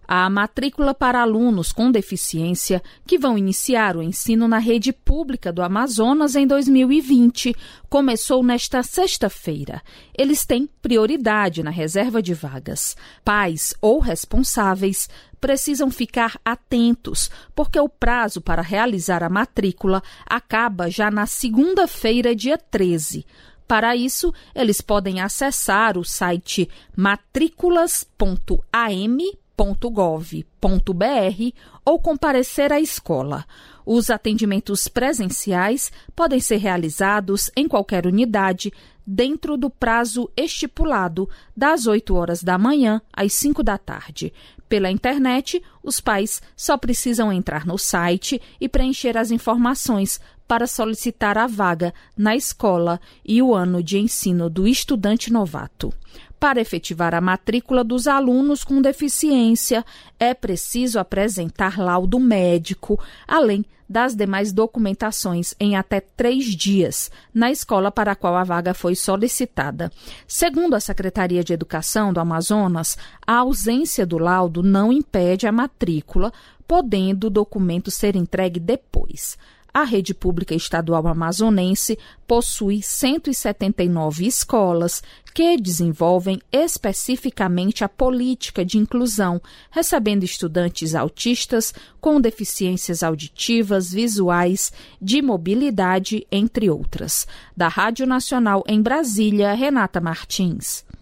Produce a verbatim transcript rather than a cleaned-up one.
A matrícula para alunos com deficiência que vão iniciar o ensino na rede pública do Amazonas em dois mil e vinte começou nesta sexta-feira. Eles têm prioridade na reserva de vagas. Pais ou responsáveis precisam ficar atentos, porque o prazo para realizar a matrícula acaba já na segunda-feira, dia treze. Para isso, eles podem acessar o site matrículas ponto a m ponto gov ponto b r ou comparecer à escola. Os atendimentos presenciais podem ser realizados em qualquer unidade dentro do prazo estipulado, das oito horas da manhã às cinco da tarde. Pela internet, os pais só precisam entrar no site e preencher as informações para solicitar a vaga na escola e o ano de ensino do estudante novato. Para efetivar a matrícula dos alunos com deficiência, é preciso apresentar laudo médico, além das demais documentações em até três dias, na escola para a qual a vaga foi solicitada. Segundo a Secretaria de Educação do Amazonas, a ausência do laudo não impede a matrícula, podendo o documento ser entregue depois. A rede pública estadual amazonense possui cento e setenta e nove escolas que desenvolvem especificamente a política de inclusão, recebendo estudantes autistas com deficiências auditivas, visuais, de mobilidade, entre outras. Da Rádio Nacional em Brasília, Renata Martins.